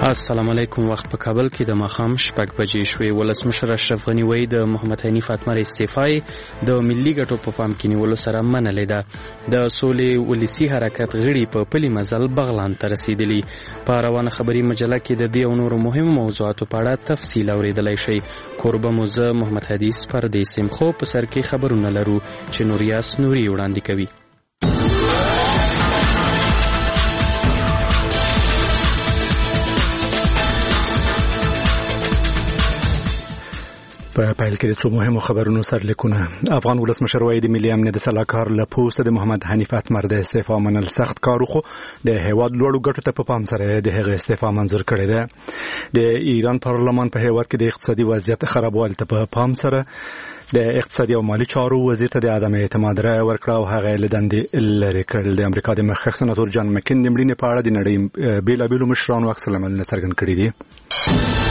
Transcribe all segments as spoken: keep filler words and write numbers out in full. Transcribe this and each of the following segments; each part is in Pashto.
السلام علیکم. وخت په کابل کې د ماښام شپږ بجې شوې. ولسمشر اشرف غني وایي د محمد حنیف اتمر استعفای د ملي ګټو په پام کې نیولو سره منلې ده. د سولې ولسی حرکت غړي په پلي مزل بغلان ته رسیدلی. په روانه خبري مجله کې د دې او نورو مهمو موضوعاتو په اړه تفصیل اوریدلای شئ. کوربه موزه محمد حدیث پردیسیم خو په سر کې خبرونه لرو چې نوریاس نوري وړاندې کوي. په پیل کې د څو مهمو خبرونو سرلیکونه. افغان ولسمشر وایي د ملي امنیت د سلاکار له پوسټ د محمد حنیف اتمر د استعفا منل سخت کار خو د هیواد لوړو ګټو ته په پام سره د هغه استعفا منظور کړی دی. د ایران پارلمان په هیواد کې د اقتصادي وضعیت خرابوالي ته په پام سره د اقتصادي او مالی چارو وزیر ته د عدم اعتماد رای ورکړه او هغه له دندې لرې کړل. د امریکا د مخکښ سناتور جان مکین د مړینې په اړه د نړۍ بیلابیلو مشرانو عکس العملونه څرګند کړي دي.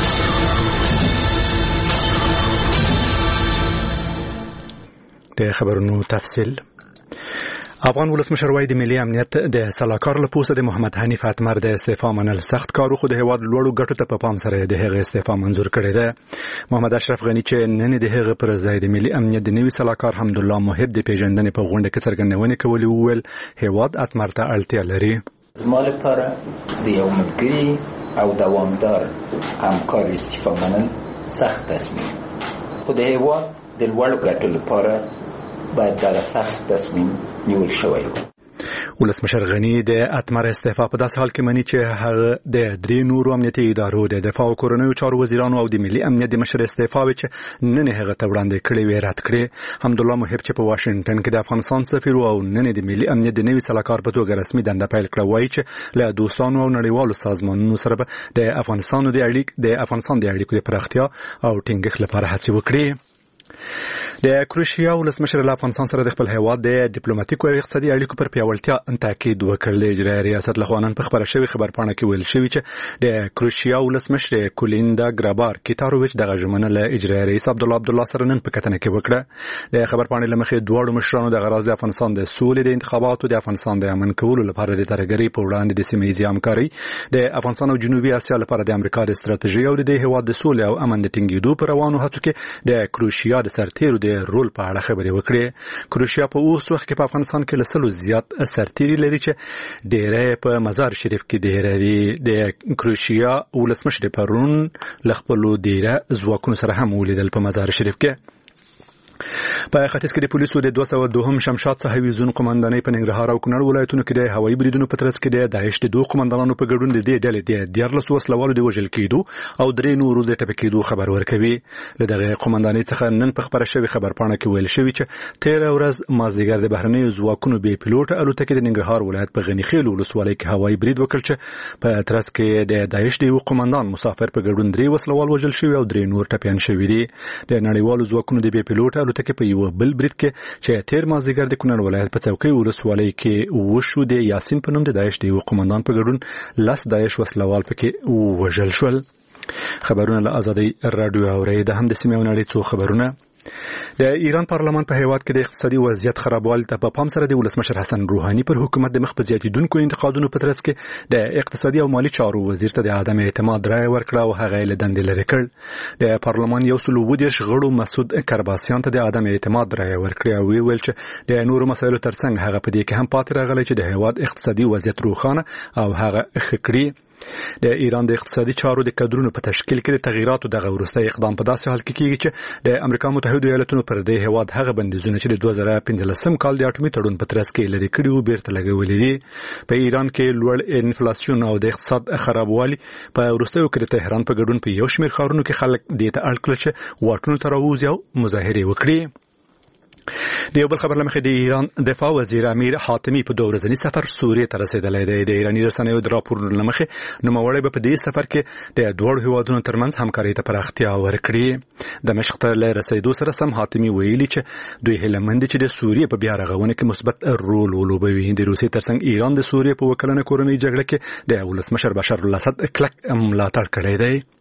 د خبرونو تفصیل. افغان ولسمشر وایي د ملي امنیت د سلاکار له پوسټ د محمد حنیف اتمر د استعفا منل سخت کار خو د هیواد لوړو ګټو ته په پام سره د هغه استعفا منظور کړی دی. محمد اشرف غني چې نن د هغه پر ځای د ملي امنیت د نوي سلاکار حمدالله محب د پیژندنې په غونډه کې څرګندونې کولې وویل هیواد اتمر ته اړتیا لري. زما لپاره د یو ملګري او دوامدار همکار استعفا منل سخت تصمیم خو د هیواد د لوړو ګټو لپاره باید دغه سخت تصمیم نیول شوی و. ولسمشر غني د اتمر استعفا په داسې حال کې مني چې هغه د درې نورو امنیتي ادارو د دفاع او کورنیو چارو وزیرانو او د ملي امنیت د مشر استعفا چې نن هغه ته وړاندې کړې وې رد کړې. حمدالله محب چې په واشنگټن کې د افغانستان سفیر او نن د ملي امنیت د نوي سلاکار په توګه رسمي دنده پیل کړه وایي چې له دوستانو او نړیوالو سازمانونو سره د افغانستان د اړیکو د افغانستان د اړیکو د پراختیا او ټینګښت لپاره هڅې وکړي. د کروشیا ولسمشر له افغانستان سره د خپل هیواد د ډیپلوماټیکو او اقتصادي اړیکو پر پیاوړتیا تاکید وکړ. د اجرایي ریاست له خوا نن په خبره شوې خبرپاڼه کې ویل شوی چې د کروشیا ولسمشر کولیندا ګرابار کیتاروویچ دغه ژمنه له اجرایي رئیس عبدالله عبدالله سره نن په کتنه کې وکړه. د خبرپاڼې له مخې دواړو مشرانو د غراض د افغانستان د سولې د انتخاباتو د افغانستان د امن کولو لپاره د ترګری په وړاندې د سیمه‌ییزې همکاري د افغانستان او جنوبي اسیا لپاره د امریکا د ستراتیژي او د هیواد د سولې او امن د ټینګېدو پر روانو هڅو کې د کروشیا د سرتیرو د رول په اړه خبرې وکړې. کروشیا په اوس وخت کې په افغانستان کې له سلو زیات سرتیري لري چې ډېری په مزار شریف کې ډېری د کروشیا ولسمشر پرون له خپلو ډېری ځواکونو سره هم ولیدل په مزار شریف کې. په ختیځ کې د پولیسو د دوه سوه دوهم شمشاد صحوي زون قومندانۍ په ننګرهار او کونړ ولایتونو کې د هوایي بریدونو په ترڅ کې د داعش د دوه قومندانانو په ګډون د دې ډلې د دیارلس وسلوالو د وژل کېدو او درې نورو د ټپي کېدو خبر ورکوي. له دغه قومندانۍ څخه نن په خبره شوې خبرپاڼه کې ویل شوی چې تېره ورځ مازدیګر د بهرنیو ځواکونو بې پیلوټ الوتکې د ننګرهار ولایت په غني خیل ولسوالۍ کې هوایي برید وکړ چې په ترڅ کې د داعش د یو قومندان مسافر په ګډون درې وسلوال وژل شوي او درې نور ټپیان شوي دي. د نړیوالو ځواکونو د بې پیلوټ الوتکې په یو بل برید کې چې تیر مازدیګر د کونړ ولایت په څوکۍ ولسوالۍ کې وشو د یاسین په نوم د داعش د یو قومندان په ګډون لس داعش وسلوال پکې وژل شول. خبرونه له آزادۍ راډیو اورئ. د هم د سیمې او نړۍ څو خبرونه. د ایران پارلمان په هیواد کې د اقتصادي وضعیت خرابوالي ته په پام سره د ولسمشر حسن روحاني پر حکومت د مخ په زیاتیدونکو انتقادونو په ترڅ کې د اقتصادي او مالی چارو وزیر ته د عدم اعتماد رای ورکړه او هغه له دندې لرې کړ. د پارلمان یو سل اووه دېرش غړو مسعود کرباسیان ته د عدم اعتماد رای ورکړه او ویل چې د نورو مسایلو ترڅنګ هغه په دې کې هم پاتې راغلی چې د هیواد اقتصادي وضعیت روښانه او هغه ښه کړي. د ایران د اقتصادي چارو د کادرونو په تشکیل کې د تغییراتو دغه وروستی اقدام په داسې حال کې کیږي چې د امریکا متحده ایالاتونو پر دې هیواد هغه بندیزونه چې د دوه زره پنځلسم کال د اټومي تړون په ترڅ کې لري کړي وو بیرته لګولي دي. په ایران کې لوړ انفلاسیون او د اقتصاد خرابوالي په وروستیو کې د تهران په ګډون په یو شمېر ښارونو کې خلک دې ته اړ کړل چې واټونو ته راووځي او مظاهرې وکړي. د یو بل خبر لمخې د ایران دفاع وزیر امیر حاتمی په دوه ورځني سفر سوریې ته رسیدلی دی. د ایراني رسنیو د راپورونو لمخې نوموړی به په دې سفر کې د دواړو هیوادونو ترمنځ همکارۍ ته پراختیا ورکړي. دمشق ته له رسیدو سره سم حاتمی ویلي چې دوی هیله مند دي چې د سوریې په بیا رغونه کې مثبت رول ولوبوي. د روسیې ترڅنګ ایران د سوریې په وکلنه کورنۍ جګړه کې د ولسمشر بشار الاسد کلک ملاتړ کړی دی.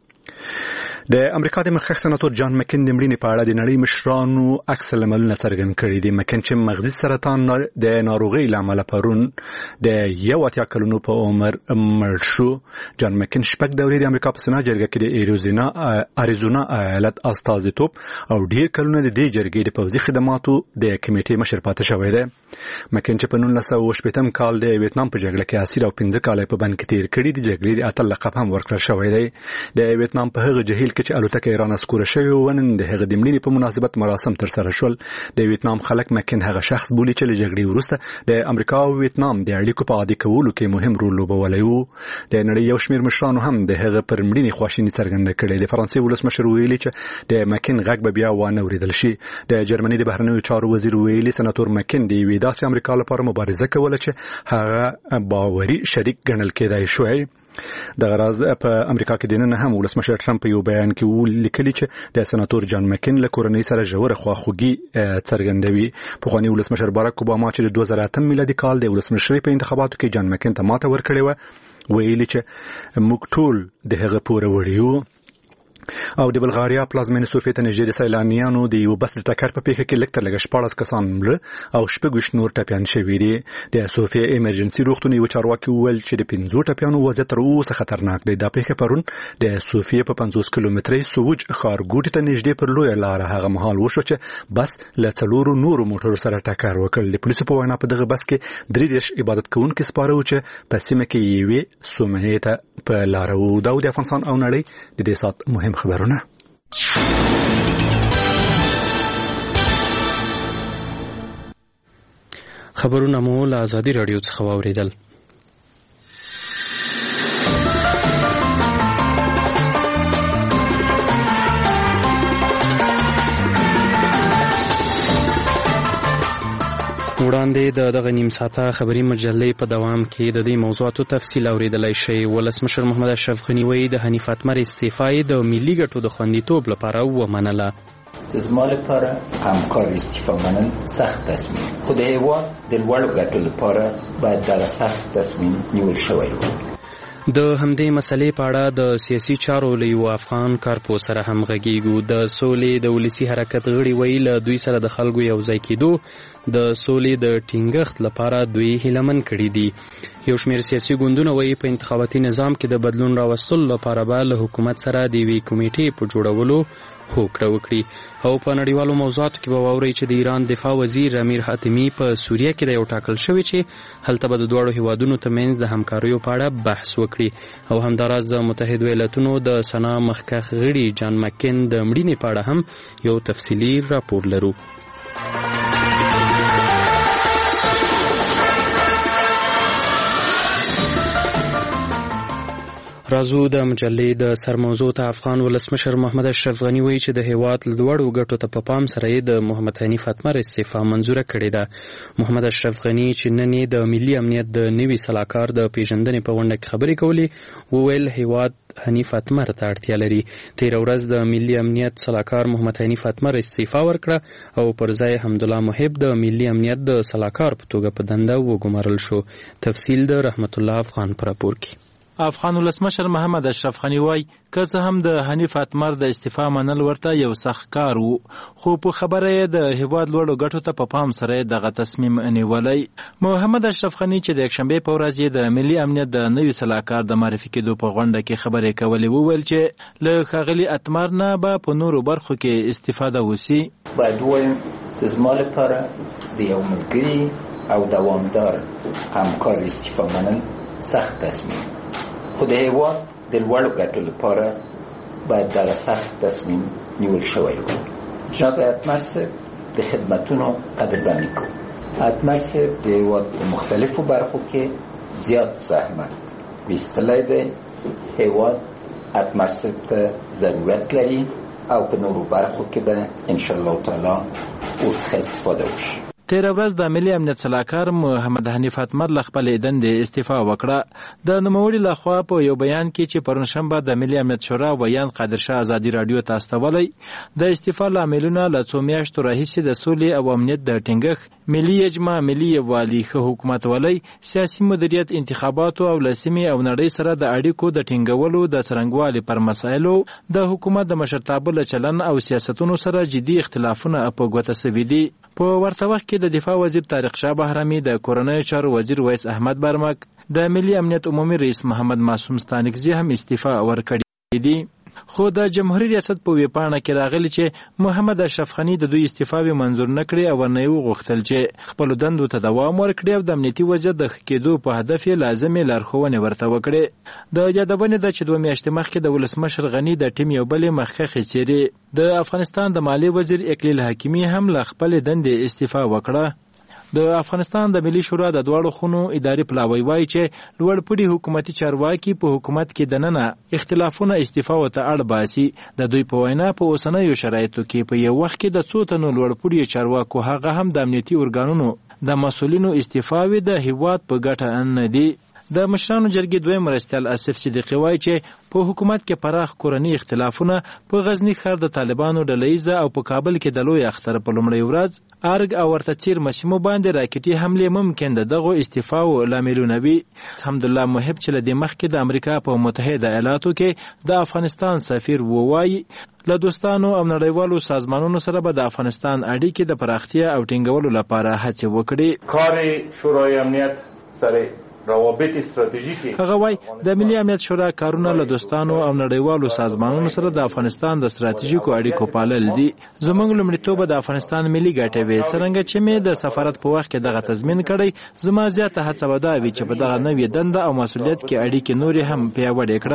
د امریکا د مخکښ سناتور جان مکین د مړینې په اړه د نړۍ مشرانو عکس العملونه څرګند کړي دي. مکین چې مغزي سرطان د ناروغۍ له امله پرون د یو اتیا کلونو په عمر مړ شو. جان مکین شپږ دورې د امریکا په سنا جرګه کې د اریزونا اریزونا ایالت استازیتوب او ډیر کلونه د دې جرګې د پوځي خدماتو د کمیټې مشر پاتې شوی دی. مکین چې په نولس سوه شپږم کال د ویتنام په جګړه کې اسیر او پنځه کال په بند کې تیر کړي د جګړې د اتل لقب هم ورکړل شوی دی. د ویتنام په هغه جهیل کې چې الوتکه ایران اسکوره شوی و نن د هغه د مړینې په مناسبت مراسم تر سره شول. د ویتنام خلک مکین هغه شخص بولي چې له جګړې وروسته د امریکا او ویتنام د اړیکو په عادي کولو کې مهم رول لوبولی و. د نړۍ یو شمېر مشرانو هم د هغه پر مړینې خواشیني څرګنده کړې. د فرانسې ولسمشر ویلي چې د مکین غږ به بیا وانه اورېدل شي. د جرمني د بهرنیو چارو وزیر ویلي سناتور مکین د یوې داسې امریکا لپاره مبارزه کوله چې هغه باوري شریک ګڼل کېدای شوی. د غراز په امریکا کې دننه هم ولسمشر ټرمپ په یو بیان کې ولیکلی چې د سناتور جان مکین له کورنۍ سره ژوره خواخوږي څرګندوي. پخوانی ولسمشر باراک اوباما چې د دوه زره اتم میلادي کال د ولسمشرۍ په انتخاباتو کې جان مکین ته ماته ورکړې و، ویلي چې موږ ټول د هغه پوره وړي یو. او د بلغاریا پلازمینې سوفیا ته نږدې سیلانیانو د یو بس د ټکر په پیښه کې لږ تر لږه شپاړس کسان مړه او شپږ ویشت نور ټپیان شوي دي. د سوفیا ایمرجنسي روغتون یو چارواکي وویل چې د پنځو ټپیانو وضعیت تر اوسه خطرناک دی. دا پیښه پرون د سوفیا په پنځوس کیلومترۍ سووج ښارګوټي ته نږدې پر لویه لاره هغه مهال وشو چې بس له څلورو نورو موټرو سره ټکر وکړ. د پولیسو په وینا په دغه بس کې درې دېرش عبادت کوونکي سپاره وو چې په سیمه کې یوې سومعې ته په لاره وو. دا د افغانستان او نړۍ د دې سات مهم خبرونه. خبرونه مو له ازادي راډیو څخه واوریدل. وړاندې د دغه نیم ساعته خبري مجلې په دوام کې د دې موضوعاتو تفصیل اوریدلای شئ. ولسمشر محمد اشرف غني وایي د حنیف اتمر استعفا د ملي ګټو د خوندیتوب لپاره ومنله. زما لپاره همکار استعفا منل سخت تصمیم، خو د هیواد د لوړو ګټو لپاره باید دغه سخت تصمیم نیول شوی و. د همدې مسلې په اړه د سیاسي چارو له یو افغان کارپو سره هم غږیږو. د سولې د ولسي حرکت غړي وایي له دوی سره د خلکو یو ځای کېدو د سولې د ټینګښت لپاره دوی هیلهمن کړي دي. یو شمېر سیاسي ګوندونه وایي په انتخاباتي نظام کې د بدلون راوستلو لپاره به له حکومت سره د یوې کمیټې په جوړولو هوکړه وکړي. او په نړیوالو موضوعاتو کې به واورئ چې د ایران دفاع وزیر امیر حاتمي په سوریه کې د یو ټاکل شوی چې هلته به د دواړو هیوادونو ترمنځ د همکاریو په اړه بحث وکړي. او همداراز د متحد ایالاتونو د سنا مخکښ غړي جان مکین د مړینې په اړه هم یو تفصیلي راپور لرو. رازو د مجلې د سرموضوع ته افغان ولسمشر محمد اشرف غني وایي چې د هیواد لوړو ګټو ته په پام سره یې د محمد حنیف اتمر استعفا منظوره کړې ده. محمد اشرف غني چې نن یې د ملي امنیت د نوي سلاکار د پیژندنې په غونډه کې خبرې کولې وویل هیواد حنیف اتمر ته اړتیا لري. تیر ورځ د ملي امنیت سلاکار محمد حنیف اتمر استعفا ورکړه او پر ځای حمدالله محب د ملي امنیت د سلاکار په توګه په دنده وګمارل شو. تفصیل د رحمت الله افغان پر راپور کې. افغان ولسمشر محمد اشرف غني وایي که څه هم د حنیف اتمر د استعفا منل ورته یو سخت کار وو، خو په خبره یې د هیواد لوړو ګټو ته په پام سره دغه تصمیم نیولی. محمد اشرف غني چې د یکشنبې په ورځ یې د ملي امنیت د نوي سلاکار د معرفي کېدو په غونډه کې خبرې کولې وویل چې له ښاغلي اتمر نه به په نورو برخو کې استفاده وسي. باید ووایم چې زما لپاره د یو ملګري او دوامدار همکار استعفا منل سخت تصمیم، خو د هیواد د لوړو ګټو لپاره باید دغه سخت تصمیم نیول شوی و. جناب اتمر صاحب د خدمتونو قدردانی کوم. اتمر صاحب د هیواد په مختلفو برخو کې زیات زحمت ویستلی دی. هیواد اتمر صاحب ته ضرورت لري او په نورو برخو کې به انشاءالله تعالی ورڅخه استفاده وشي. تیر ورځ د ملي امنیت سلاکار محمد حنیف اتمر له خپلې دندې استعفا وکړه. د نوموړي لخوا په یو بیان کې چې پرون شنبه د ملي امنیت شورا ویان قادرشاه ازادي رادیو ته استولی، د استعفا لاملونه له څو میاشتو راهیسې د سولې او امنیت د ټینګښت، ملي اجماع، ملي یووالي، ښه حکومت ولۍ، سیاسي مدیریت، انتخاباتو او له سیمې او نړۍ سره د اړیکو د ټینګولو د څرنګوالي پر مسایلو د حکومت د مشرتابه له چلن او سیاستونو سره جدي اختلافونه په ګوته سوي دي. په ورته وخت کې د دفاع وزیر طارق شاه بهرامي، د کورنیو چارو وزیر ویس احمد برمک، د ملي امنیت عمومي رئیس محمد معصوم ستانکزي هم استعفا ورکړي دي. خو د جمهوریت ریاست په ویبپاڼه کې راغلی چې محمد اشرف غني د دوی استعفاوې منظور نه کړې او ورنه یې وغوښتل چې خپلو دندو ته دوام ورکړي او د امنیتي وضعیت د ښه کېدو په هدف یې لازمې لارښوونې ورته وکړي. د یادونې ده چې دوه میاشتې مخکې د ولسمشر غني د ټیم یو بلې مخکښې څېرې د افغانستان د مالیې وزیر اکلیل حکیمي هم له خپلې دندې استعفا وکړه. د افغانستان د ملي شورا د دواړو خونو اداري پلاوی وایي چې لوړپوړي حکومتي چارواکي په حکومت کې دننه اختلافونه استعفاو ته اړ باسي. د دوی په وینا په اوسنیو شرایطو کې په یو وخت کې د څو تنو لوړپوړي چارواکو هغه هم د امنیتي ارګانونو د مسؤلینو استعفاوې د هیواد په ګټه نه دي. د مشرانو جرګې دویم مرستیال آصف صدیقي وایي چې په حکومت کې پراخ کورني اختلافونه په غزني ښار د طالبانو ډلهییزه او په کابل کې د لوی اختر په لومړۍ ورځ ارګ او ورته څیر مسیمو باندې راکټي حملې ممکن د دغو استعفاو لاملونه وي. حمدالله محب چې له دې مخکې د امریکا په متحده ایالاتو کې د افغانستان سفیر ووایي له دوستانو او نړیوالو سازمانونو سره به د افغانستان اړیکې د پراختیا او ټینګولو لپاره هڅې وکړي. کار شورای امنیت سره روابط استراتیژیکي هغه وای د ملي امنیت شورا کارونه له دوستانو او نړیوالو سازمانونو سره د افغانستان د استراتیژیکو اړیکو پالل دي. زموږ لومړیتوب د افغانستان ملي ګټې وي. څرنګه چې مې د سفارت په وخت کې دغه تضمین کړی، زما زیاته هڅه به دا وي چې په دغه نوې دنده او مسؤلیت کې اړیکې نورې هم پیاوړې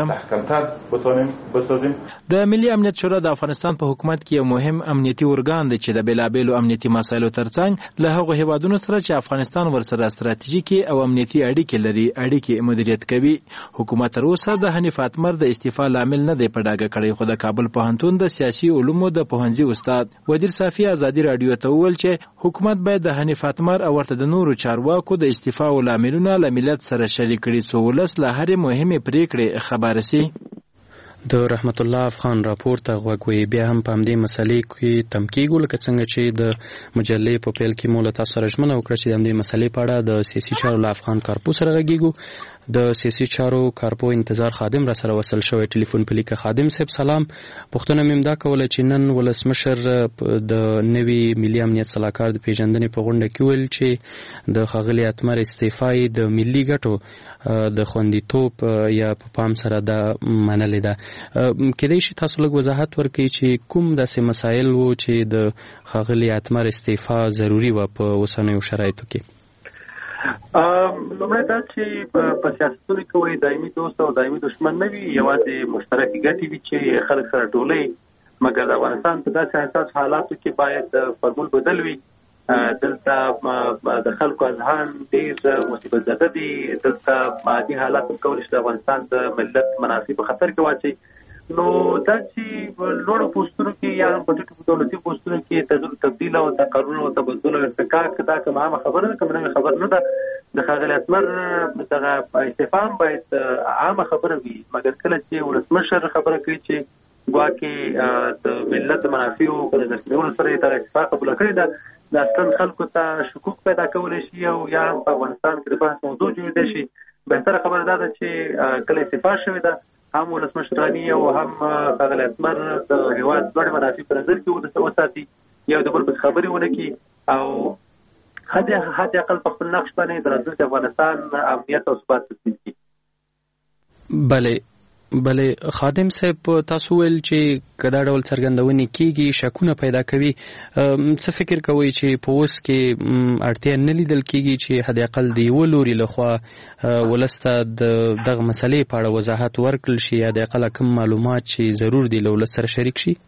کړم. د ملي امنیت شورا د افغانستان په حکومت کې یو مهم امنیتي ارګان دی چې د بېلابېلو امنیتي مسایلو ترڅنګ له هغو هیوادونو سره چې افغانستان ورسره ستراتیژیکي او امنیتي اړیکې لري اړیکې مدیریت کوي. حکومت تر اوسه د حنیف اتمر د استعفا لامل نه دی په ډاګه کړی، خو د کابل پوهنتون د سیاسي علومو د پوهنځي استاد ودیر صافي ازادي رادیو ته وویل چې حکومت باید د حنیف اتمر او ورته د نورو چارواکو د استعفا لاملونه له ملت سره شریک کړي څو ولس له هرې مهمې پریکړې خبر سي. د رحمت الله افغان راپور ته غوږ بیا هم په همدې مسلې کې تم کېږو لکه څنګه چې د مجلې په پیل کې مو له تاسو سره ژمنه وکړه چې د همدې مسلې په اړه د سیاسي چارو له افغان کارپو سره غږیږو. د سیاسي چارو کارپو انتظار خادم را سره وصل شوی. ټلیفون په لیکه خادم صاحب سلام. پوښتنه مې دا کوله چې نن ولسمشر د نوي ملي امنیت سلاکار د پیژندنې په غونډه کې ویل چې د ښاغلي اتمر استعفا د ملي ګټو د خوندیتوب یا په پام سره دا منلې ده. کېدای شي تاسو لږ وضاحت ورکړئ چې کوم داسې مسایل وو چې د ښاغلي اتمر استعفا ضروري وه په اوسنیو شرایطو کې؟ لومړی دا چې په سیاستونو کې وایي دایمي دوست او دایمي دشمن نه وي، یوازې مشترکې ګټې وي چې خلک سره ټولوي. مګر د افغانستان په داسې حساس حالاتو کې باید فرمول بدل وي. دلته د خلکو اذهان ډېر مصیبت زده دي. دلته مادي حالات هم کولی شي د افغانستان د ملت منافع په خطر کې واچوي. نو دا چې لوړو پوسټونو کې یا هم په ټیټو دولتي پوسټونو کې تغیر تبدیل او تقرر او تبدل او ارتقاء دا کومه عامه خبره ده، کومه نوې خبره نه ده. د ښاغلي اتمر دغه استعفا باید عامه خبره وي. مګر کله چې ولسمشر خبره کوي چې ګواکې د ملت منافعو په نظر کې نیولو سره یې دغه استعفا قبوله کړې ده، د اصلا خلکو ته شکوک پیدا کولی شي او یا هم په افغانستان کې د بحث موضوع جوړېدای شي. بهتره خبره دا ده چې کله استعفا شوې ده هم ولسمشر غني او هم ښاغلي اتمر د هېواد دواړه منافع په نظر کې وساتي، یو د بل په خبرې ونه کړي او حد اقل په خپل نقش باندې د راتلونکي افغانستان امنیت او ثبات تضمین کړي. بله بله خادم صاحب تاسو ویل چې که دا ډول څرګندونې کېږي شکونه پیدا کوي. څه فکر کوئ چې په اوس کې اړتیا نه لیدل کېږي چې حد اقل د یوه لوري لخوا ولس ته د دغه مسلې په اړه وضاحت ورکړل شي یا د اقل کوم معلومات چې ضرور دي له ولس سره شریک شي؟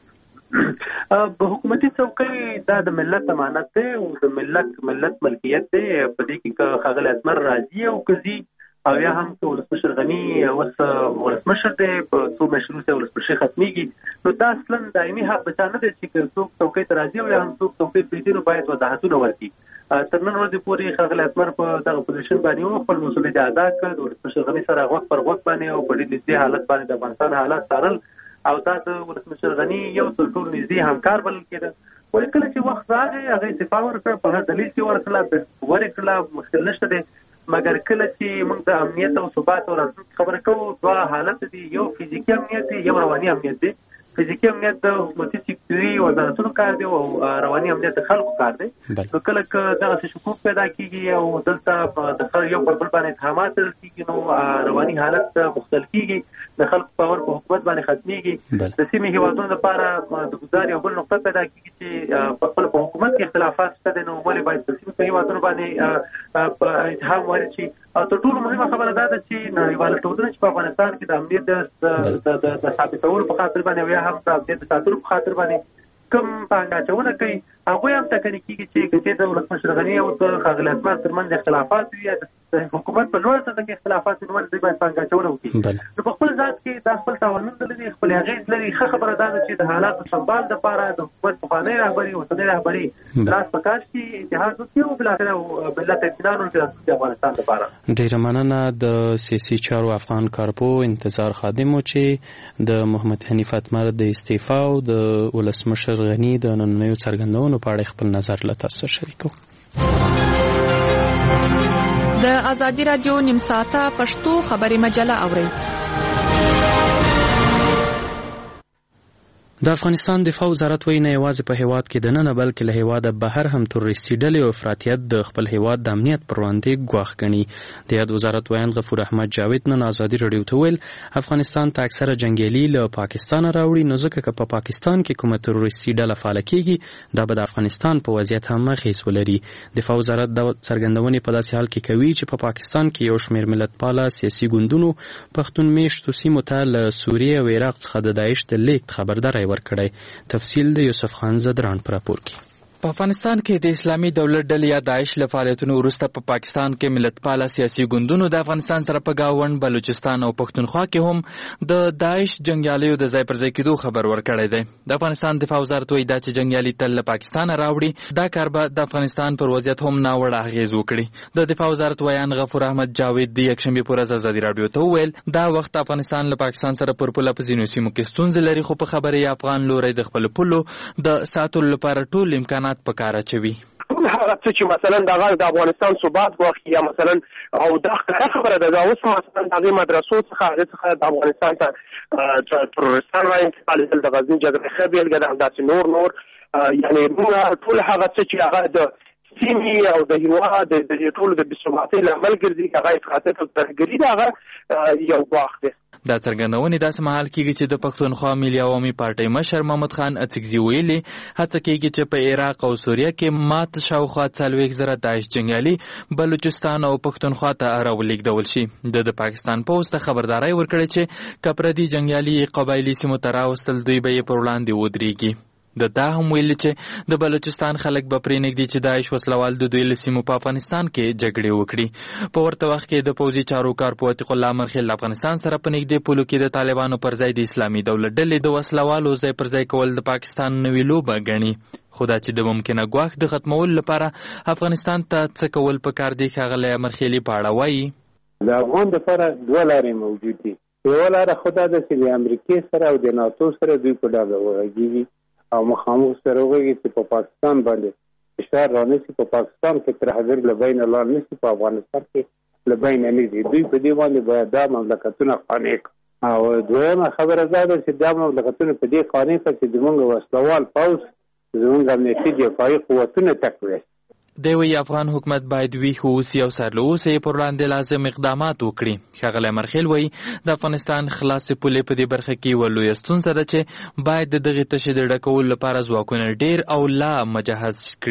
په حکومتي څوکۍ دا د ملت امانت دی او د ملت ملت ملکیت دی. په دې کې که ښاغلی اتمر راځي او که ځي او یا هم چې ولسمشر غني اوس ولسمشر دی په څو مشروطه ولسمشر ختميږي نو دا اصلا دایمي حق بچا نه دی چې څوک څوکۍ ته راځي او یا هم څوک څوکۍ پریږدي نو باید وضاحتونه ورکړي. تر نن ورځې پورې ښاغلی اتمر په دغه پوزیشن باندې خپل مسؤلیت ادا کړ، د ولسمشر غني سره غوږ پر غوږ باندې او په ډېر نږدې حالت باندې د افغانستان حالات څارل او دا د ولسمشر غني یو تر ټولو نږدې همکار بلل کېده. وایي کله چې وخت راغی هغه استعفا ورکړه، په هر دلیل چې ورکړله ورکړله مشکل نشته دی، مګر کله چې موږ د امنیت او ثبات او راتلونکي خبره کوو دوه حالت دي، یو فزیکي امنیت دی یو رواني امنیت دی. فزیکي امنیت د حکومتي سکتوري وزارتونو کار دی او رواني امنیت د خلکو کار دی. نو کله که دغسې شکوک پیدا کېږي او دلته د خلک یو پر بل باندې اتهامات تړل کېږي نو رواني حالت مختل کېږي، د خلکو باور په حکومت باندې ختمېږي. د سیمې هېوادونو لپاره د ګزار یو بل نقطه پیدا کېږي چې په خپل په حکومت کې اختلافات شته دي، نو ولې باید د سیمې په هېوادونو باندې اتهام وارد شي. او تر ټولو مهمه خبره دا ده چې نړیواله ټولنه چې په افغانستان کې د امنیت د ثابتولو په خاطر باندې یا هم د امنیت د ساتلو په خاطر باندې کوم پانګاچونه کوي، هغوی هم ټاکنې کېږي چې که چېرته ولسمشر غني او د ښاغلي اتمر ترمنځ اختلافات وي یا د حکومت په لوړه سطحه کې اختلافات وي نو ولې دوی باید پانګاچونه وکړي. نو په خپل ذات کې دا خپل توانمند لري، خپل اغېز لري. ښه خبره دا ده چې د حالاتو سمبال دپاره د حکومت پخوانۍ رهبري اوسنۍ رهبري لاس په کار شي، اتحاد وکړي او بالاخره ملت اطمینان ورکړي راتلونکي افغانستان دپاره. ډېره مننه. د سیاسي چارو افغان کارپو انتظار خادم و چې د محمد حنیف اتمر د استعفا او د ولسمشر غني د نننیو څرګندونو په اړه خپل نظر له تاسو شریکو. د ازادي رادیو نیم ساعته پښتو خبري مجله اورئ. د افغانستان دفاع وزارت وایي نه یوازې په هیواد کې د ننه بلکې له هیواده بهر هم تروریستي ډلې او افراطیت د خپل هیواد د امنیت پر وړاندې ګواښ ګڼي. د یاد وزارت ویاند غفور احمد جاوید نن ازادي راډیو ته ویل افغانستان ته اکثره جنګیالي له پاکستانه راوړي، نو ځکه که په پاکستان کې کومه تروریستي ډله فعاله کېږي دا به د افغانستان په وضعیت هم اغېز ولري. دفاع وزارت دا څرګندونې په داسې حال کې کوي چې په پاکستان کې یو شمېر ملتپاله سیاسي ګوندونو پښتون میشتو سیمو ته له سوریې او عراق څخه د داعش د لیږد خبرداری ورکړی. تفصیل د یوسف خان زدران پر راپور کې. په افغانستان کې د اسلامي دولت ډلې یا داعش له فعالیتونو وروسته په پاکستان کې ملتپاله سیاسي ګوندونو د افغانستان سره په گاوند بلوچستان او پښتونخوا کې هم د داعش جنگیالیو د ځای پر ځای کېدو خبر ورکړی دی. د افغانستان دفاع وزارت وایي دا چې جنگیالي تل له پاکستانه راوړي دا کار به د افغانستان پر وضعیت هم ناوړه اغېز وکړي. د دفاع وزارت ویان غفور احمد جاوید د یکشنبې په ورځ ازادي راډیو ته وویل دا وخت افغانستان له پاکستان سره پر پوله په ځینو سیمو کې ستونزې لري، خو په خبره یې افغان لوری د خپل پولو د ساتلو لپاره ټول امکانات په کار اچوي. هغه څه چې مثلا دغه د افغانستان ثبات واخلي یا مثلا او دا خبره ده دا اوس مثلا دغه مدرسو څخه څخه د افغانستان ته ترورستان را انتقال د غزنی جګړه خبرګه د داسې نور نور یعنی موږ ټول هغه څه چې هغه د سیمې او د هیواد د ټول د بسماتي لامل ګرځي هغه افراطیت او ترهګري دا یو واخ دی. دا څرګندونې داسې مهال کېږي چې د پښتونخوا ملي عوامي پارټۍ مشر محمد خان اڅکزي ویلي هڅه کېږي چې په عراق او سوریه کې مات شاوخوا څلوېښت زره داعش جنګیالي بلوچستان او پښتونخوا ته راولېږدول شي. د د پاکستان پوځ ته خبرداری ورکړې چې که پردي جنګیالي قبایلي سیمو ته راوستل دوی به یې پر وړاندې ودرېږي. د دا هم ویل چې د بلوچستان خلک به پرې نږدي چې داعش وسلوال د دوی له سیمو په افغانستان کې جګړې وکړي. په ورته وخت کې د پوځي چارو کارپو عتیق الله مرخیل افغانستان سره په نږدې پولو کې د طالبانو پر ځای د اسلامي دولت ډلې د وسلوالو ځای پر ځای کول د پاکستان نوې لوبه ګڼي. خو دا چې د ممکنه ګواښ د ختمولو لپاره افغانستان ته څه کول پکار دي ښاغلی مرخیلي په اړه وایي. د افغان دپاره دوه لارې موجود دي. یوه لاره خو دا ده چې د امریکې سره او د ناتو سره دوی په ډاګه وغږېږي او مخامخ سره وغږېږي چې په پاکستان باندې فشار رانیسي، په پاکستان کې ترهګر له بینه لاړ نشي، په افغانستان کې له بینه نه ځي. دوی په دې باندې باید دا مملکتونه قانع کړي. او دویمه خبره دا ده چې دا مملکتونه په دې قانع کړي چې زموږ وسلوال پوځ زموږ امنیتي دفاعي قوتونه تقویه. دی وایي افغان حکومت باید ویښ واوسي او سرله اوسه یې پر وړاندې لازم اقدامات وکړي. ښاغلی مرخیل وایي د افغانستان خلاصې پولې په دې برخه کې یوه لویه ستونزه ده چې باید د دغې تشې د ډکولو لپاره ځواکونه ډېر او لا مجهز کړي.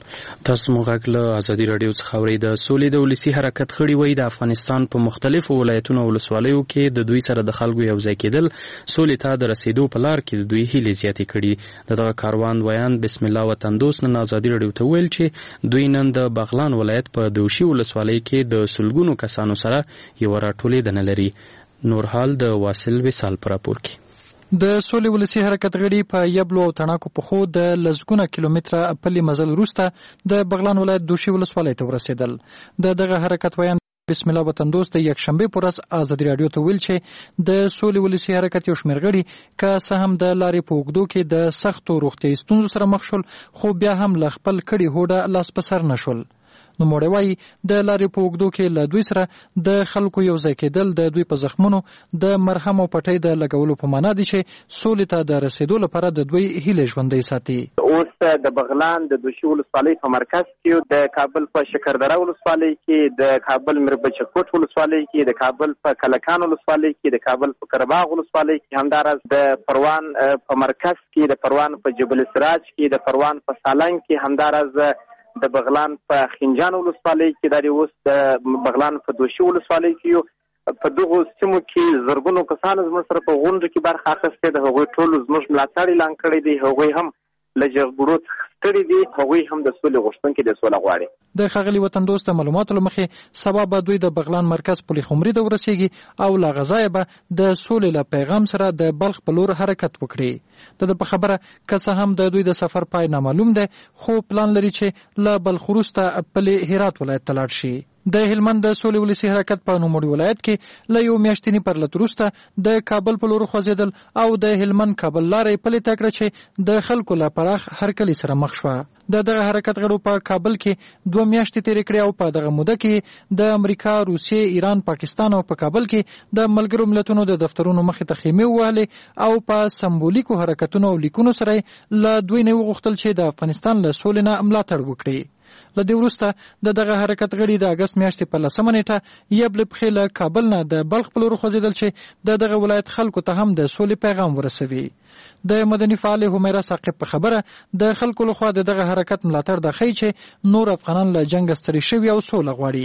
تاسو موږ له ازادي رادیو څخه اورئ. د سولې د ولسی حرکت غړي وایي د افغانستان په مختلفو ولایتونو او ولسوالیو کې د دوی سره د خلکو یو ځای کېدل سولې ته د رسیدو په لار کې د دوی هیلې زیاتې کړي. دغه کاروان ویان بسم الله وطن دوست نن ازادي رادیو ته ویل چې دوی نن د بغلان ولایت په دوشي ولسوالۍ کې د سلګونو کسانو سره یو راټولېدنه لري. نور حال د واصل وصال پر راپور کې. د سولې ولسی حرکت غړي په یبلو او تڼاکو په خو د لزګونه کیلومتره پلي مزل وروسته د بغلان ولایت دوشي ولسوالۍ ته ورسېدل. د دغه حرکت ویان بسم الله وطن دوست یک شنبه پر ورځ ازادي رادیو ته ویل چې د سولې ولسی حرکت یو شمېر غړي که څه هم د لارې په اوږدو کې د سختو روغتیايي ستونزو سره مخ شول خو بیا هم له خپل کړي هوډه لاس په سر نه شول. نو موړی وایي د لارې په اوږدو کې له دوی سره د خلکو یو ځای کېدل د دوی په زخمونو د مرهم او پټۍ د لګولو په معنا دي چې سولې ته د رسېدو لپاره د دوی هیلې ژوندۍ ساتي. اوس د بغلان د دوشي ولسوالۍ په مرکز کې، د کابل په شکردره ولسوالۍ کې، د کابل میربچکوټ ولسوالۍ کې، د کابل په کلکان ولسوالۍ کې، د کابل په قرهباغ ولسوالۍ کې، همداراز د پروان په مرکز کې، د پروان په جبل سراج کې، د پروان په سالنګ کې، همداراز د بغلان په خنجان ولسوالۍ کې، د اوس د بغلان په دوشي ولسوالۍ کې. په دغه سیمو کې زرګونو کسانو زموږ سره په غونډه کې برخه اخیستې ده. هغوی ټول زموږ ملاتړ اعلان کړی دی. هغوی هم له جګړو څخه ستړي دي. هغوی هم د سولې غوښتونکي دي، سوله غواړي. د ښاغلي وطن دوست معلوماتو له مخې سبا به دوی د بغلان مرکز پلي خمري ته ورسېږي او له غذایه به د سولې له پیغام سره د بلخ په لور حرکت وکړي. د په خبره که څه هم د دوی د سفر پای نامعلوم دی خو پلان لري چې له بلخ وروسته پلي هرات ولایت ته لاړ شي. د هلمند د سولې ولسی حرکت په نوموړي ولایت کې له یو میاشتني پرلط وروسته د کابل په لور خوځېدل او د هلمند کابل لارې پلي ته کړه چې د خلکو له پراخ هرکلي سره مخ شوه. د دغه حرکت غړو په کابل کې دوه میاشتې تېرې کړې او په دغه موده کې د امریکا، روسیې، ایران، پاکستان او په کابل کې د ملګرو ملتونو د دفترونو مخې ته خیمې ووهلې او په سمبولیکو حرکتونو او لیکونو سره له دوی نه وغوښتل چې د افغانستان له سولې نه ملاتړ وکړي. له دې وروسته د دغه حرکت غړي د اګست میاشتې په لسمه نیټه یبل پخې له کابل نه د بلخ په لور خوځېدل چې د دغه ولایت خلکو ته هم د سولې پیغام ورسوي. د مدني فعال همیرا ثاقب په خبره د خلکو لخوا د دغه حرکت ملاتړ د ښیي چې نور افغانان له جنګ ستړي شوي او سوله غواړي.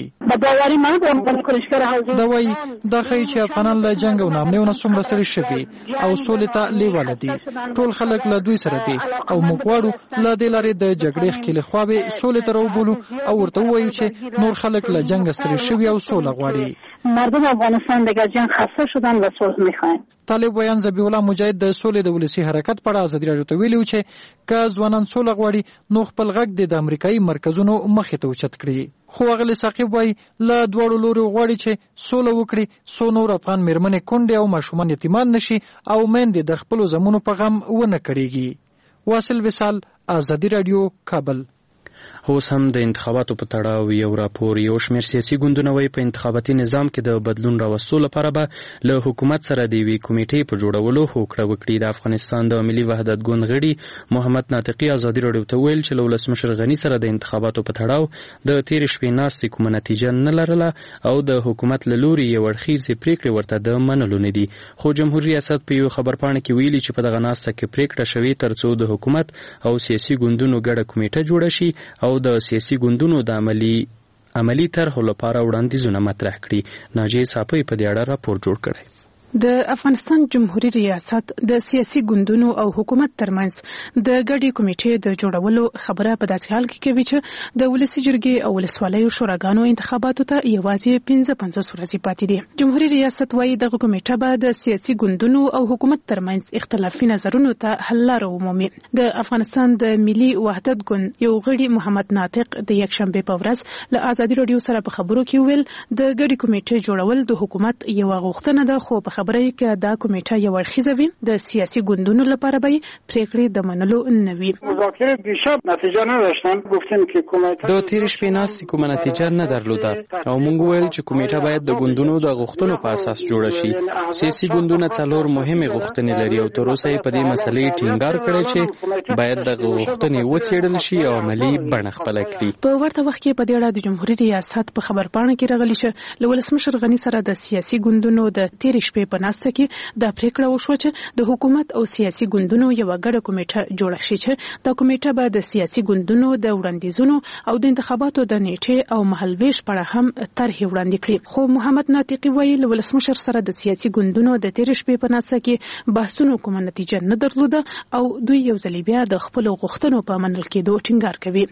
دا وایي دا ښیي چې افغانان له جنګ او ناامنیو نه څومره ستړي شوي او سولې ته لیواله دي. ټول خلک له دوی سره دي او موږ غواړو له دې لارې د جګړې ښکېلې خواوې سولې ته راوبولو او ورته ووایو چې نور خلک له جنګ ستړي شوي او سوله غواړي. مردم افغانستان دیگه جنگ خسته شدن و صلح میخواین. طالب ویان ذبیح الله مجاهد د سولې د ولسی حرکت په اړه ازادي رادیو ته ویلي چې که ځوانان سوله غواړي نو خپل غږ د امریکایي مرکزونو مخې ته اوچت کړي. خو اغلی ثاقب وایي له دواړو لورو غواړي چې سوله وکړي څو نور افغان میرمنې کونډې او ماشومان یتیمان نشي او میندې د خپلو زامنو په غم ونه کړېږي. واصل وصال، ازادي رادیو، کابل. اوس هم د انتخاباتو په تړاو یو راپور. یو شمېر سیاسي ګوندونه وایي په انتخاباتي نظام کې د بدلون راوستو لپاره به له حکومت سره د یوې کمیټې په جوړولو هوکړه وکړي. د افغانستان د ملي وحدت ګوند غړي محمد ناطقي ازادي رادیو ته ویل چې له ولسمشر غني سره د انتخاباتو په تړاو د تېرې شپې ناستې کومه نتیجه نه لرله او د حکومت له لوري یې اړخیزې پرېکړې ورته د منلو نه دي. خو جمهوریت ریاست په یو خبرپاڼه کې ویلي چې په دغه ناسته کې پرېکړه شوې ترڅو د حکومت او سیاسي ګوندونو ګډه کمیټه جوړه شي او د سیاسي ګوندونو د عملی عملی طرحو لپاره وړاندیزونه مطرح کړي. ناجیه صافی په دې اړه راپور جوړ کړی. د افغانستان جمهوریت ریاست د سیاسي ګوندونو او حکومت ترمنځ د ګډې کمیټې د جوړولو خبره په داسې حال کې کوي چې د ولسي جرګې او ولسوالیو شوراګانو انتخاباتو ته یوازې پنځه پنځوس ورځې پاتې دي. جمهوریت ریاست وایي دغه کمیټه به د سیاسي ګوندونو او حکومت ترمنځ اختلافي نظرونو ته حل لاره ومومي. د افغانستان د ملي وحدت ګوند یو غړي محمد ناطق د یکشنبه په ورځ له ازادي رادیو سره په خبرو کې ویل د ګډې کمیټې جوړول د حکومت یو غوښتنه ده خو په خبره کې دا کمیټه یو اړخیزه وي د سیاسي ګوندونو لپاره به پریکړې د منلو نه وي. مذاکره دیشب نتیجه نداشتن، گفتیم که کمیټه د تیر شپې ناستې کومه نتیجه نه درلوده او موږ ویل چې کمیټه باید د ګوندونو د غوښتنو په اساس جوړه شي. سیاسي ګوندونه څلور مهمه غوښتنې لري او تر اوسه په دې مسلې ټینګار کړی چې باید د غوښتنې وڅېړل شي او عملی بڼه خپل کړي. په ورته وخت کې په دې اړه د جمهوریت ریاست په خبرپاڼه کې راغلی چې له ولسمشر غني سره د سیاسي ګوندونو د تیر شپې په ناسته کې دا پریکړه وشوه چې د حکومت او سیاسي ګوندونو یو ګډه کمیټه جوړه شي چې دا کمیټه به د سیاسي ګوندونو د وړاندیزونو او د انتخاباتو د نیټه او مهالویش په اړه هم طرحې وړاندې کړي. خو محمد ناطقي وایي له ولسمشر سره د سیاسي ګوندونو د تیر شپې په ناسته کې بحثونو کومه نتیجه نه درلوده او دوی یو ځل بیا د خپل غوښتنو په منل کېدو ټینګار کوي.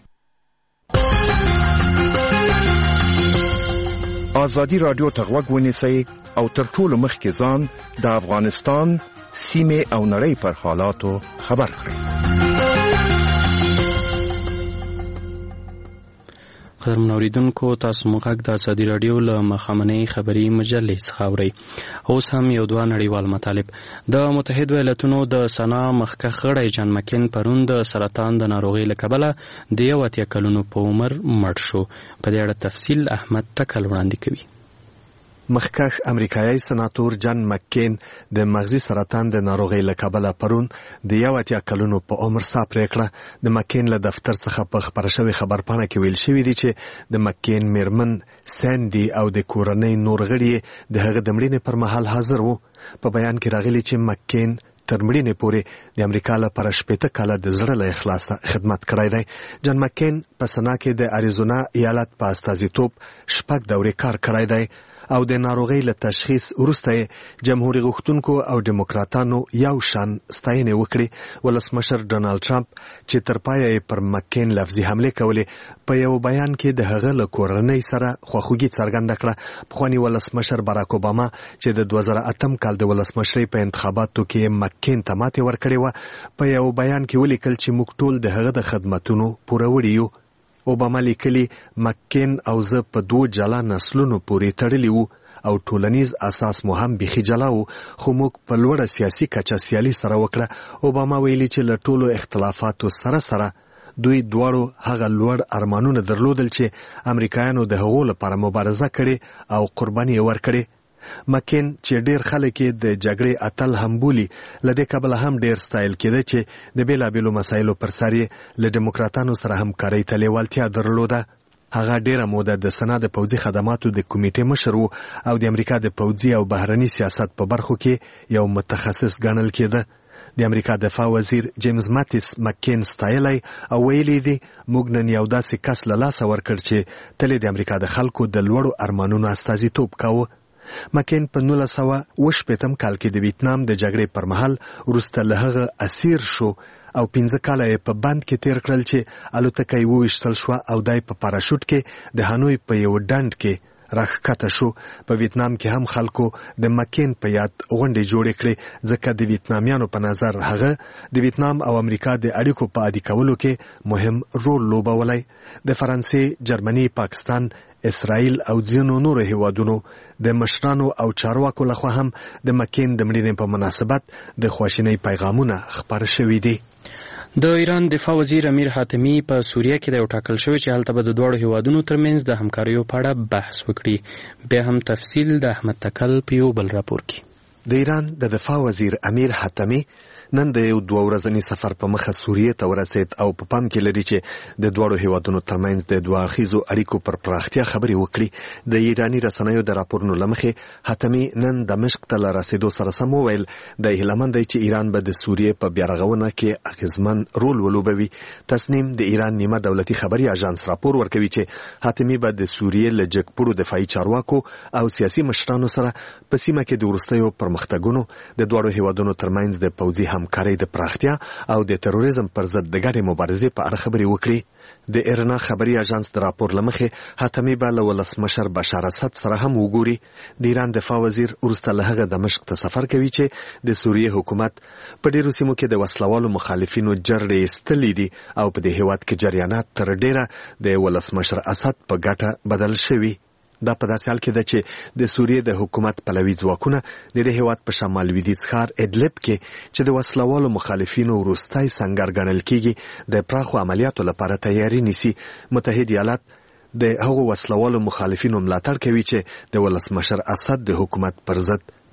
آزادی رادیو ته غوږ ونیسئ او تر ټولو مخکې ځان د افغانستان سیمې او نړۍ پر حالاتو خبر کړئ. قدر منوریدونکو تاسو موږ د آزادی رادیو له مخامنۍ خبري مجلې څخه اورئ. اوس هم یو دوه نړیوال مطالب. د متحد ایالاتونو د سنا مخکښ غړی جان مکین پرون د سرطان د ناروغۍ له کبله د یو اتیا کلونو په عمر مړ شو. په دې اړه تفصیل احمد تکل وړاندې کوي. مخکښ امریکایي سناتور جان مکین د مغزي سرطان د ناروغۍ له کبله پرون د یو اتیا کلونو په عمر ساه پرې کړه. د مکین له دفتر څخه په خبره شوې خبرپاڼه کې ویل شوي دي چې د مکین میرمن ساندي او د کورنۍ نور غړي د هغه د مړینې پر مهال حاضر وو. په بیان کې راغلي چې مکین تر مړینې پورې د امریکا لپاره شپېته کاله د زړه له اخلاصه خدمت کړی دی. جان مکین په سنا کې د اریزونا ایالت په استازیتوب شپږ دورې کار کړی دی او د ناروغۍ له تشخیص وروسته جمهوریت غوښتونکو او دیموکراتانو یو شان ستاینه وکړي. ولسمشر ډونالد ټرمپ چې تر پایه پر مکین لفظي حمله کولې په یو بیان کې د هغه له کورنۍ سره خواخوږي څرګنده کړه. پخوانی ولسمشر باراک اوباما چې د دوه زره اتم کال د ولسمشرۍ په انتخاباتو کې مکین ته ماتې ورکړې وه په یو بیان کې ولیکل چې موږ ټول د هغه د خدمتونو پوروړي یو. اوباما لیکلی مکین او زه په دوه جلا نسلونو پورې تړلي وو او ټولنیز اساس مو هم بيخي جلا وو خو موږ په لوړه سیاسي کچه سیالي سره وکړه. اوباما ویلي چې له ټولو اختلافاتو سره سره دوی دواړو هغه لوړ ارمانونه درلودل چې امریکایانو د هغو لپاره مبارزه کړې او قرباني ورکړې. مکین چې ډیر خلک د جګړې اتل هم بولي لدې کبله هم ډیر ستایل کېده چې د بیلابیلو مسایلو پر سر یې له دیموکراتانو سره همکارۍ ته لیوالتیا درلوده. هغه ډیره موده د سنا د پوځي خدماتو د کمیټې مشر وو او د امریکا د پوځي او بهرني سیاست په برخو کې یو متخصص ګڼل کېده. د امریکا دفاع وزیر جیمز ماتیس مکین ستایلی او ویلي دي موږ نن یو داسې کس له لاسه ورکړ چې تل د امریکا د خلکو د لوړو ارمانونو استازیتوب کاوه. مکین په نولس سوه اوه شپېتم کال کې د ویتنام د جګړې پر مهال وروسته له هغه اسیر شو او پنځه کاله یې په بند کې تیر کړل چې الوتکه یې وویشتل شوه او دی په پاراشوټ کې د هانوی په یو ډنډ کې راښکته شو. په ویتنام کې هم خلکو د مکین په یاد غونډې جوړې کړې ځکه د ویتنامیانو په نظر هغه د ویتنام او امریکا د اړیکو په عادي کولو کې مهم رول لوبولی. د فرانسې، جرمني، پاکستان، اسرائیل او ځینو نورو هیوادونو د مشرانو او چارواکو لخوا هم د مکین د مړینې په مناسبت د خواشینۍ پیغامونه خپاره شوي دي. د ایران دفاع وزیر امیر حاتمی په سوریه کې د یو ټاکل شوی چې هلته به د دواړو هیوادونو ترمنځ د همکاریو په اړه بحث وکړي. بیا هم تفصیل د احمد تکل په یو بل راپور کې. د ایران د دفاع وزیر امیر حاتمی نن د یو دوه ورځني سفر په مخه سوریه ته ورسید او په پام کې لري چې د دواړو هیوادونو ترمنځ د دوه اړخیزو اړیکو پر پراختیا خبرې وکړي. د ایرانی رسنیو د راپورونو له مخې حاتمی نن دمشق ته له رسیدو سره سم وویل د هیلمن دی چې ایران به د سوریه په بیارغونه کې اغیزمن رول ولوبوي. تصنیم د ایران نیمه دولتي خبري اژانس راپور ورکوي چې حاتمی به د سوریه له جګپوړو دفاعي چارواکو او سیاسي مشرانو سره په سیمه کې د وروستیو پرمختګونو د دواړو هیوادونو ترمنځ د پوځي همکارۍ د پراختیا او د تروریزم پر ضد د ګډې مبارزې په اړه خبرې وکړي. د ایرنا خبري اژانس د راپور لمخې حاتمی به له ولسمشر بشار اسد سره هم وګوري. د ایران دفاع وزیر وروسته له هغه دمشق ته سفر کوي چې د سوریه حکومت په ډیرو سیمو کې د وسلوالو مخالفینو جرړې ایستلې دي او په دې هیواد کې جریانات تر ډیره د ولسمشر اسد په ګټه بدل شوي. دا په داسې حال کې ده چې د سوریه د حکومت پلوي ځواکونه د دې هیواد په شمال لویدیځ ښار ادلب کې چې د وسلوالو مخالفینو وروستی سنګر ګڼل کېږي د پراخو عملیاتو لپاره تیاری نیسي. متحد ایالات د هغو وسلوالو مخالفینو ملاتړ کوي چې د ولسمشر اسد د حکومت پر ضد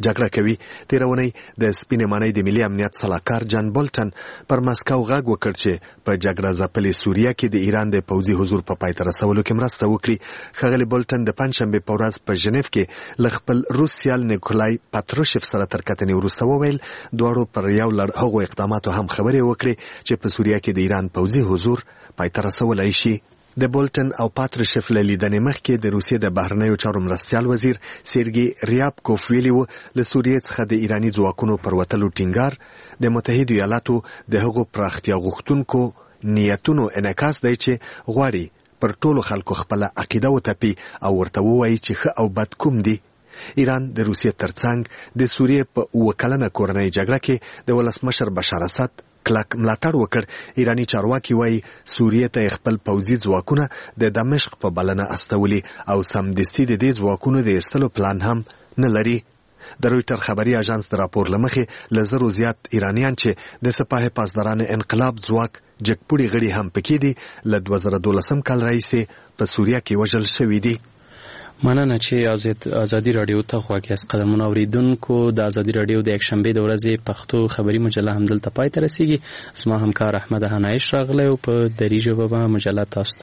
جګړه کوي. تیرونی د سپینې ماڼۍ د ملي امنیت سلاکار جان بولټن پر مسکو غږ وکړ چې په جګړه ځپلې سوریه کې د ایران د پوځي حضور په پای ته رسولو کې مرسته وکړي. ښاغلي بولټن د پنځشنبې په ورځ په ژنیف کې له خپل روس سیال نیکولای پاتروشیف سره تر کتنې وروسته وویل دواړو پر یو لړ هغو اقداماتو هم خبرې وکړې چې په سوریه کې د ایران پوځي حضور پای ته رسولی شي. د بولټن او پاتروشیف له لیدنې مخکې د روسیې د بهرنیو چارو مرستیال وزیر سیرګي ریابکوف ویلي و له سوریې څخه د ایراني ځواکونو پر وتلو ټینګار د متحدو ایالاتو د هغو پراختیا غوښتونکو نیتونو انعکاس دی چې غواړي پر ټولو خلکو خپله عقیده وتپي او ورته ووایي چې ښه او بد کوم دي. ایران د روسیې ترڅنګ د سوریې په اوه کلنه کورنۍ جګړه کې د ولسمشر بشار اسد کلک ملاتړ وکړ. ایرانی چارواکي وایي سوریې ته خپل پوځي ځواکونه د دمشق په بلنه استولي او سمدستي د دې ځواکونو د ایستلو پلان هم نه لري. د رویټر خبري اژانس د راپور لمخې له زرو زیات ایرانیان چې د سپاه پاسداران انقلاب ځواک جګپوړي غړي هم پکې دي له دوه زره دولسم کال راهیسې په سوریه کې وژل شوي دي. مننه چې ازادي رادیو ته خو کې اس قدمونه اوریدونکو د ازادي رادیو د یک شنبه د ورځې پښتو خبري مجله هم دلته پای ته رسیدي. زما همکار احمد هنایش راغلی او په دری ژبه به مجله تاسو